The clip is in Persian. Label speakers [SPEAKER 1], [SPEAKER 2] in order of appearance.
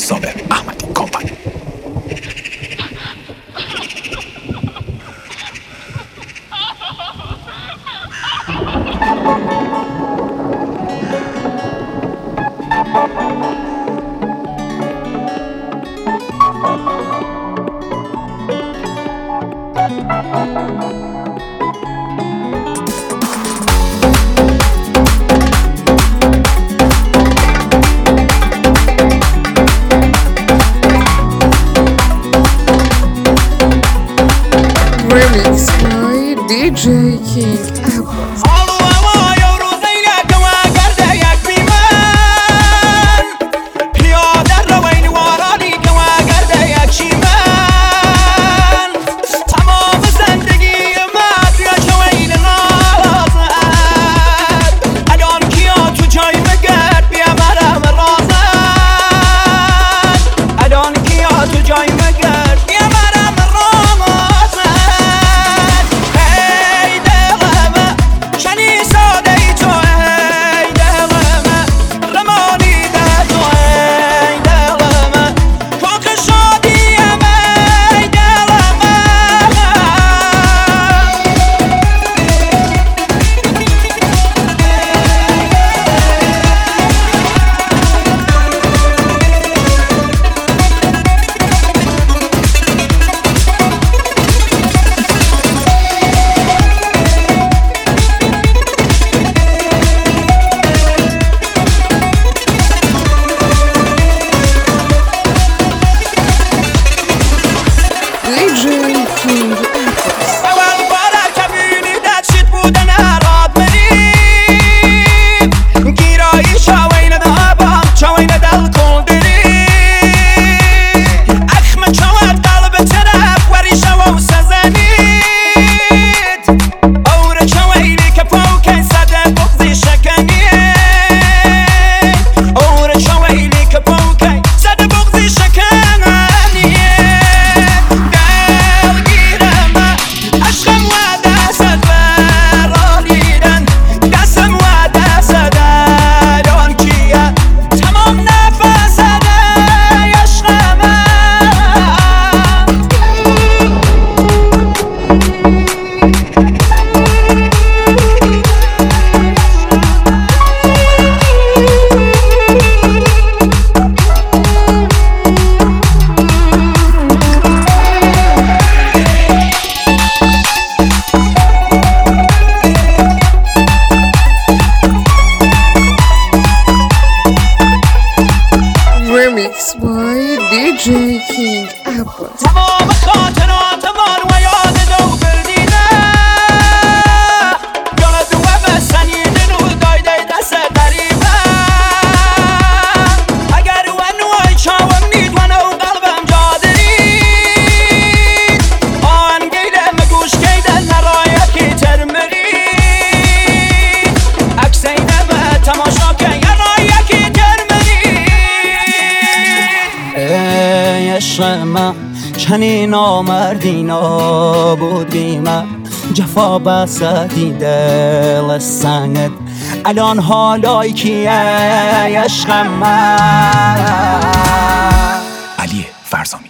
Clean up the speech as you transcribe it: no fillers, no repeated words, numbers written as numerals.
[SPEAKER 1] صابر احمدی کمپانی.
[SPEAKER 2] Remix by DJ King Abbas. Remix by DJ King Abbas.
[SPEAKER 3] تمام خاطراتمان و یاد دو بردیده یاد و بسنید رو دایده دست قریبه اگر ونوی چاوم نید و نو قلبم جادرید آن گیده مگوش گیده نرایکی ترمرید اکسینه به تماشا که یرایکی عشق من چنین آمردی نابودی من جفا بسدی دل سنگت الان حالای کیه عشق من.
[SPEAKER 1] علی فرزامی.